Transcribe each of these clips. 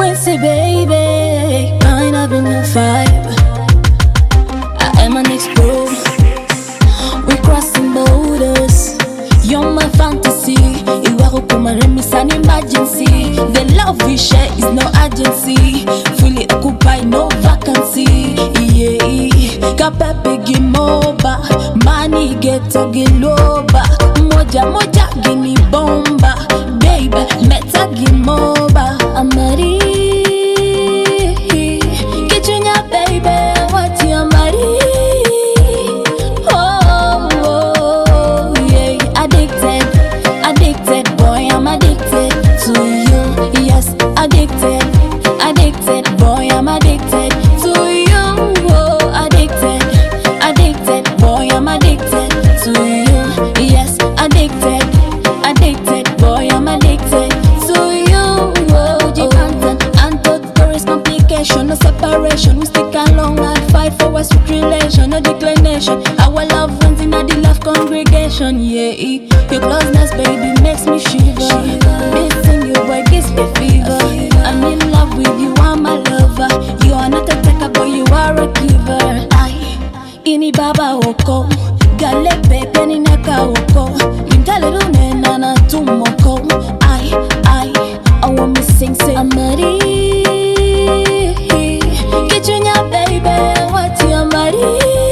Wednesday, baby, kind of in a vibe. I am an ex-pro. We're crossing borders. You're my fantasy. It's an emergency. The love we share is no urgency. Fully occupied, no vacancy. Yeah, kapepe gimoba, money ghetto giloba. Moja moja gini bomba, baby meta gimoba. Amari, kichunya baby, what you amari? Oh, yeah, addicted boy, I'm addicted to you. Yes, addicted boy, I'm addicted to you. Oh, addicted boy, I'm addicted to you. Yes, addicted boy, I'm addicted to you. Oh, there is complication, no separation. We stick along and fight for a sweet relation, no declination. Our love runs in the love congregation. Yeah, your closeness, baby, makes me shiver. Missing you, boy, gives me fever. I'm in love with you, I'm my lover. You are not a taker, but you are a giver. Ini baba oko, gale pepe ni naka oko. Gimtale rune nana tumoko. I want me sing. Amari, kichunya baby, what you amari?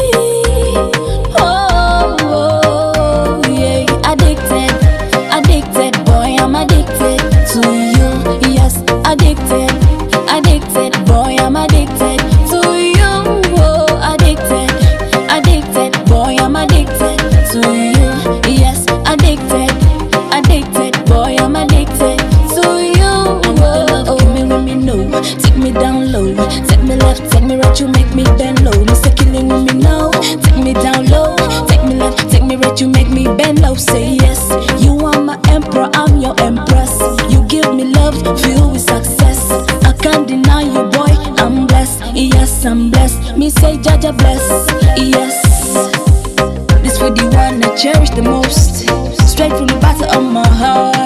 Oh, yeah, addicted boy, I'm addicted to you. Yes, addicted boy, I'm addicted to you. Oh, addicted boy, I'm addicted to you. Yes, addicted boy, I'm addicted to you. Oh, give me when me know, take me down low, take me left, take me right, you make me bend low. No say killing with me now, take me down low, take me left, take me right, you make me bend low. Say yes, you are my emperor, I'm your empress. You give me love, filled with success. I can't deny you, boy, I'm blessed. Yes, I'm blessed. Me say Jaja bless. Yes, this for the one I cherish the most. Straight from the bottom of my heart.